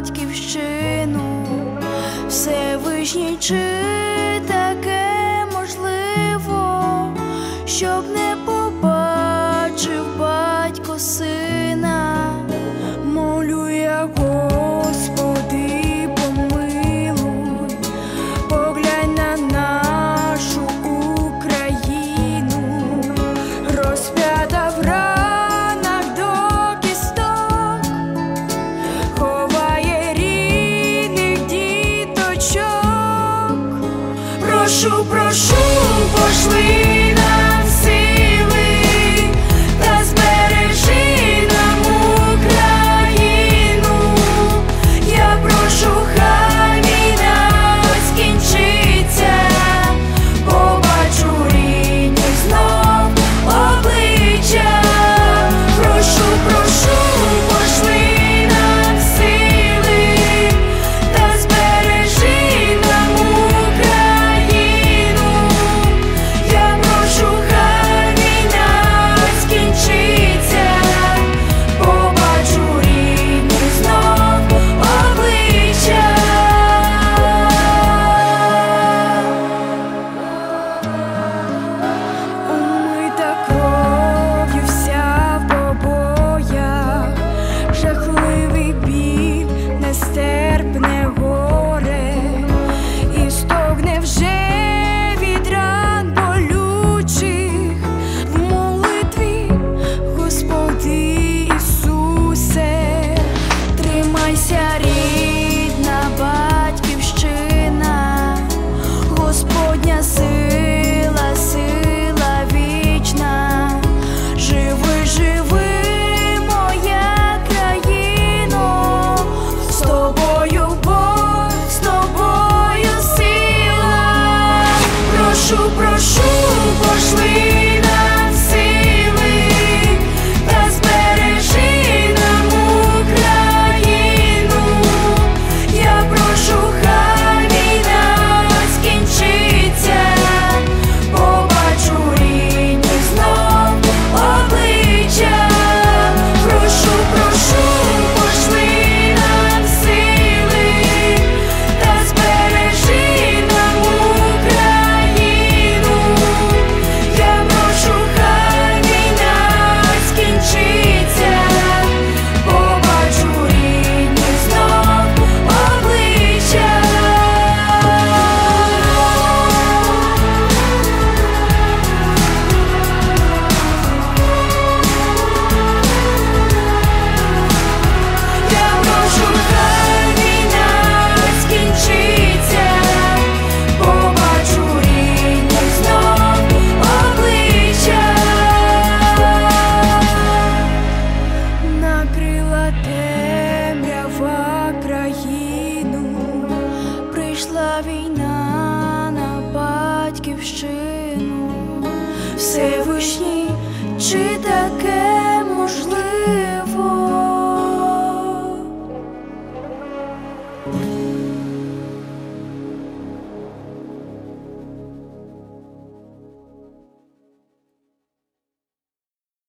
батьківщину. Всевишній, чи таке можливо, щоб не побачив батько сина? Молю я, Господи, помилуй, поглянь на нашу Україну, розп'ята в ранах до кісток, ховає рідних діточок. Прошу, прошу, пошли нам сили та збережи нам Україну. Я прошу, хай війна скінчиться, побачу рідні знов обличчя. Прошу, прошу, пошли нам сили та збережи нам Україну. Я прошу, хай війна скінчиться, побачу рідні знов обличчя. Умита кров'ю вся в побоях, жахливий біль, нестерпне горе, і стогне вже від ран болючих в молитві, Господи Ісусе. Тримайся, рідна батьківщина, Господня сила, сила вічна. Живи, живи, моя країно, з тобою Бог, з тобою сила. Прошу, прошу, пошли нам сили та збережи нам Україну. Я прошу, хай війна скінчиться, побачу рідні знов обличчя. Прошу, прошу, пошли нам сили та збережи нам Україну. Я прошу, хай війна скінчиться, побачу рідні знов обличчя. Я прошу, хай війна скінчиться, побачу рідні знов обличчя. Накрила темрява країну, прийшла війна на батьківщину. Всевишній, чи таке можливо?